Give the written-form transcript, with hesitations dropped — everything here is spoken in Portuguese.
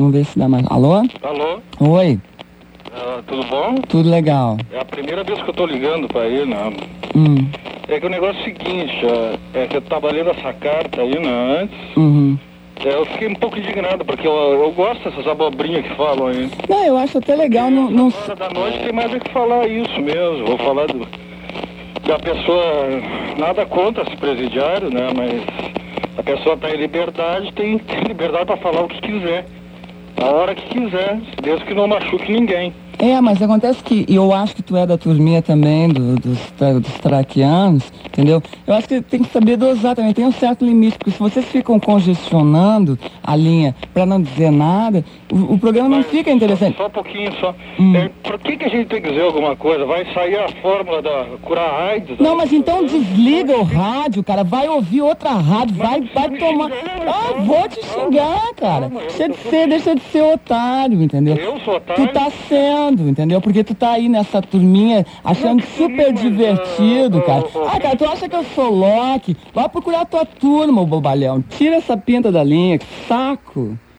Vamos ver se dá mais. Alô? Alô? Oi, Tudo bom? tudo legal. É a primeira vez que eu tô ligando pra aí, né? É que o negócio é o seguinte, é que eu tava lendo essa carta aí, né, antes. Uhum. Eu fiquei um pouco indignado, porque eu gosto dessas abobrinhas que falam aí. Não, eu acho até legal, não... Hora da noite tem mais é que falar isso mesmo. Vou falar da pessoa, nada contra esse presidiário, né? Mas a pessoa tá em liberdade, tem liberdade pra falar o que quiser. A hora que quiser, desde que não machuque ninguém. Mas acontece que eu acho que tu é da turminha também, dos traquianos, entendeu? Eu acho que tem que saber dosar também, tem um certo limite, porque se vocês ficam congestionando a linha pra não dizer nada, o programa não fica interessante. Só um pouquinho, só. Por que a gente tem que dizer alguma coisa? Vai sair a fórmula da curar AIDS? Não, mas então desliga o rádio, cara, vai ouvir outra rádio, vai tomar... Vou te xingar, cara. Deixa de ser otário, entendeu? Eu sou otário? Tu tá sendo, entendeu? Porque tu tá aí nessa turminha achando super divertido, cara. Cara, tu acha que eu sou Loki? Vai procurar tua turma, ô bobalhão. Tira essa pinta da linha, que saco.